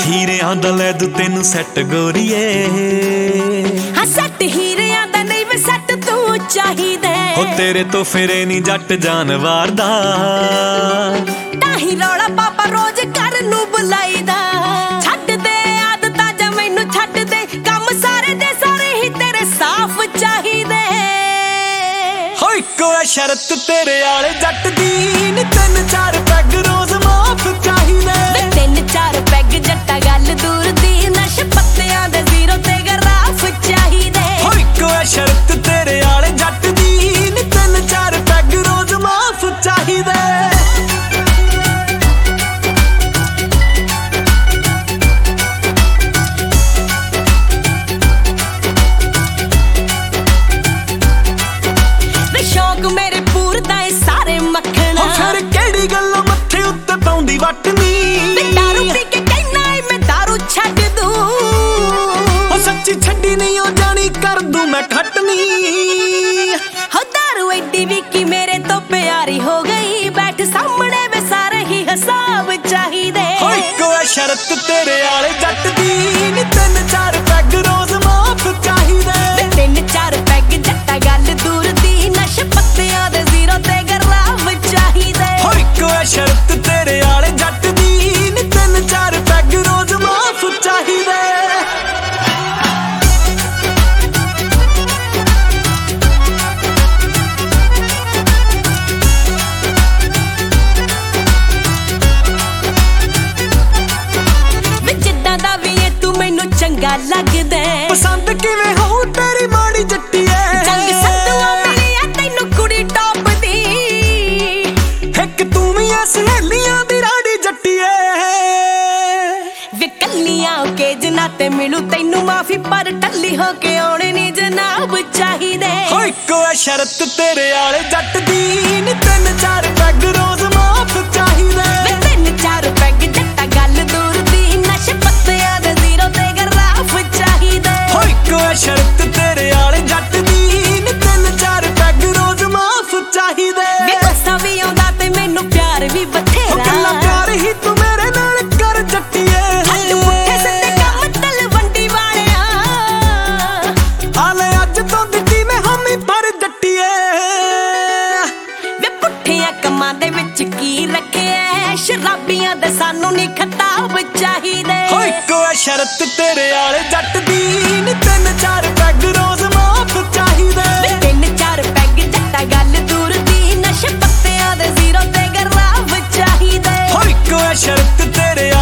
ਹੀਰਿਆਂ ਦਾ ਲੈ ਦੂ ਤੈਨੂੰ ਸੈੱਟ ਗੋਰੀਏ। ਹਾਂ ਸੱਟ ਹੀਰਿਆਂ ਦਾ ਨਹੀਂ ਵੇ ਸੱਟ ਤੂੰ ਚਾਹੀਦਾ। ਹੋ ਤੇਰੇ ਤੋਂ ਫਿਰੇ ਨੀ ਜੱਟ ਜਾਨਵਾਰ ਦਾ। ਤਾਹੀਂ ਰੌਲਾ ਪਾਪਾ ਰੋਜ਼ ਘਰ ਨੂੰ ਬੁਲਾਈਦਾ। ਛੱਡ ਦੇ ਆਦਤਾਂ ਜਾਂ ਮੈਨੂੰ ਛੱਡ ਦੇ, ਕੰਮ ਸਾਰੇ ਦੇ ਸਾਰੇ ਹੀ ਤੇਰੇ ਸਾਫ਼ ਚਾਹੀਦੇ। ਹੋ ਇੱਕੋ ਐ ਸ਼ਰਤ ਤੇਰੇ ਆਲੇ ਜੱਟ ਦੀ ਨੀ 3-4 ਪੈਗ ਰੋਜ਼ ਮਾਫ ਚਾਹੀਦੇ। 3-4 ਪੈਗ ਜੱਟਾ ਗੱਲ ਦੂਰ ਦੀ, ਨਸ਼ੇ ਪੱਤਿਆਂ ਦੇ ਜ਼ੀਰੋ ਤੇ ਗਰਾਫ ਚਾਹੀਦੇ। ਹੋ ਇੱਕੋ ਐ ਸ਼ਰਤ ਤੇਰੇ ਆਲੇ ਜੱਟ ਦੀ ਨੀ 3-4 ਪੈਗ ਰੋਜ਼ ਮਾਫ ਚਾਹੀਦੇ। ਮੇਰੇ ਪੂਰਦਾ ਏ ਸਾਰੇ ਮੱਖਣਾ। ਫਿਰ ਕਿਹੜੀ ਗੱਲੋਂ ਮੱਥੇ ਉੱਤੇ ਪਾਉਂਦੀ ਵਟਨੀ। ਦਾਰੂ ਪੀ ਕੇ ਕਹਿਣਾ ਏ ਮੈਂ ਦਾਰੂ ਛੱਡ ਦੂੰ। ਉਹ ਸੱਚੀ ਛੱਡੀ ਨਹੀਂ ਉਹ ਜਾਣੀ ਕਰ ਦੂੰ ਮੈਂ ਖੱਟਨੀ। ਹੋ ਦਾਰੂ ਐਡੀ ਵੀ ਕੀ ਮੇਰੇ ਤੋਂ ਪਿਆਰੀ ਹੋ ਗਈ। ਬੈਠ ਸਾਹਮਣੇ ਵੇ ਸਾਰੇ ਹੀ ਹਿਸਾਬ ਚਾਹੀਦੇ। ਹੋ ਇੱਕੋ ਐ ਸ਼ਰਤ ਤੇਰੇ ਆਲੇ ਜੱਟ ਦੀ ਨੀ 3-4 ਪੈਗ ਰੋਜ਼ ਮਾਫ ਚਾਹੀਦੇ। 3-4 ਪੈਗ ਜੱਟਾ ਗੱਲ ਦੂਰ ਦੀ, ਨਸ਼ੇ ਪੱਤਿਆਂ ਦੇ ਜ਼ੀਰੋ ਤੇ ਗਰਾਫ ਚਾਹੀਦੇ। ਹੋ ਇੱਕੋ ਐ ਸ਼ਰਤ ਤੇਰੇ ਆਲੇ ਜੱਟ ਦੀ ਨੀ 3-4 ਪੈਗ ਰੋਜ਼ ਮਾਫ ਚਾਹੀਦੇ। ਜਿੱਦਾਂ ਦਾ ਵੀ ਏ ਤੂੰ ਮੈਨੂੰ ਚੰਗਾ ਲੱਗਦਾ। ਪਸੰਦ ਕਿਵੇਂ ਹੋਊ ਤੇਰੀ ਮਾੜੀ ਜੱਟੀਏ। ਚੰਗ ਸੱਤੂਆਂ ਮਿਲੀ ਆ ਤੈਨੂੰ ਕੁੜੀ ਟੌਪ ਦੀ। ਇੱਕ ਤੂੰ ਵੀ ਐ ਸਹੇਲੀਆਂ ਦੀ ਰਾੜੀ ਜੱਟੀਏ। ਵੇ ਕੱਲੀਆਂ ਕੇ ਜਨਾ ਤੇ ਮਿਲੂ ਤੈਨੂੰ ਮਾਫੀ, ਪਰ ਟੱਲੀ ਹੋ ਕੇ ਆਉਣੇ ਨੀ ਜਨਾਬ ਚਾਹੀਦੇ। ਹੋ ਇੱਕੋ ਐ ਸ਼ਰਤ ਤੇਰੇ ਆਲੇ ਜੱਟ ਦੀ ਨੀ 3-4 ਪੈਗ ਰੋਜ਼ ਮਾਫ ਚਾਹੀਦੇ। 3-4 ਪੈਗ ਜੱਟਾ ਗੱਲ ਦੂਰ ਦੀ, ਨਸ਼ੇ ਪੱਤਿਆਂ ਦੇ ਜ਼ੀਰੋ ਤੇ ਗਰਾਫ ਚਾਹੀਦੇ। ਹੋ ਇੱਕੋ ਐ ਸ਼ਰਤ ਤੇਰੇ ਆਲੇ ਜੱਟ ਦੀ ਨੀ 3-4 ਪੈਗ ਰੋਜ਼ ਮਾਫ ਚਾਹੀਦੇ। ਵੇ ਗੁੱਸਾ ਵੀ ਆਉਂਦਾ ਤੇ ਮੈਨੂੰ ਪਿਆਰ ਵੀ ਬਥੇਰਾ। ਕੱਲਾ ਪਿਆਰ ਹੀ ਤੂੰ ਮੇਰੇ ਨਾਲ ਕਰ ਜੱਟੀਏ। ਹੱਥ ਪੁੱਠੇ ਸਿੱਧੇ ਕੰਮ ਤਲਵੰਡੀ ਵਾਲਿਆ। ਆਲੇ ਅੱਜ ਤੋਂ ਦਿੱਤੀ ਮੈਂ ਹਾਮੀ ਪਰ ਜੱਟੀਏ। ਵੇ ਪੁੱਠਿਆਂ ਕੰਮਾਂ ਦੇ ਵਿੱਚ ਕੀ ਰੱਖਿਆ, ਸ਼ਰਾਬੀਆਂ ਦੇ ਸਾਨੂੰ ਨੀ ਖਤਾਬ ਚਾਹੀਦੇ। ਹੋ ਇੱਕੋ ਐ ਸ਼ਰਤ ਤੇਰੇ ਆਲੇ ਜੱਟ ਦੀ ਨੀ 3-4 ਪੈਗ ਰੋਜ਼ ਮਾਫ ਚਾਹੀਦੇ। 3-4 ਪੈਗ ਜੱਟਾ ਗੱਲ ਦੂਰ ਦੀ, ਨਸ਼ੇ ਪੱਤਿਆਂ ਦੇ ਜ਼ੀਰੋ ਤੇ ਗਰਾਫ ਚਾਹੀਦੇ। ਹੋ ਇੱਕੋ ਐ ਸ਼ਰਤ ਤੇਰੇ